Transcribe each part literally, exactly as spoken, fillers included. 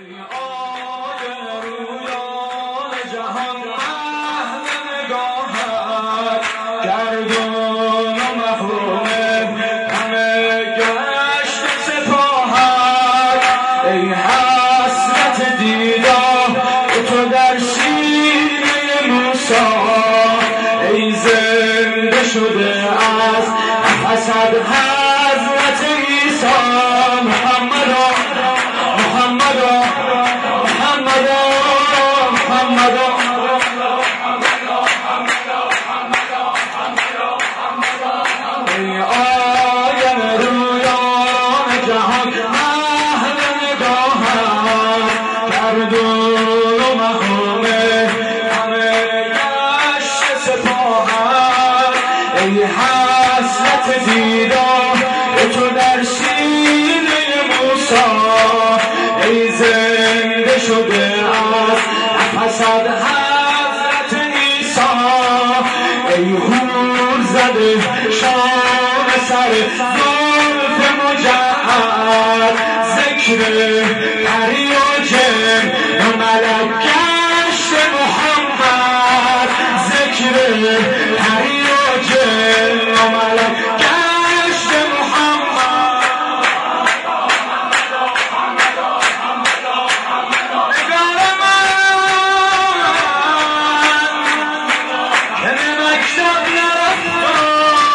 شده از حسد حضرت عیسی محمد محمد محمد محمد ای آیم رویان جهان اهل نگاهم گردون و مخوم همه گشت سپاهم ای حسرت دیدار تو در سینه موسی ای زنده شده از حسد حضرت عیسی ای حور زده شام سر زلف مجعد ذکر پری و جن و ملک گشت محمد ذکر پری و جن و ملک گشت محمد نگار من که به مکتب نرفتم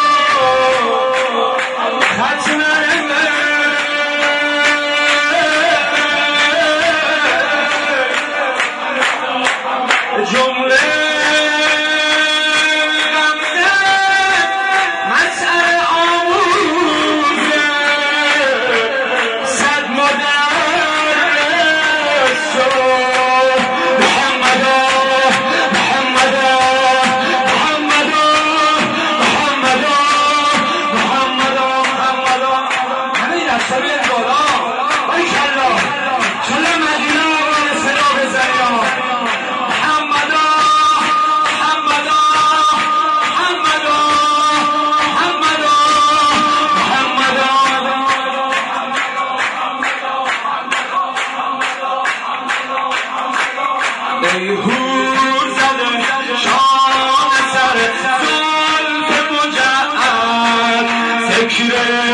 خط نرمه جمله ای حور زده شام سر زلف مجعد ذکر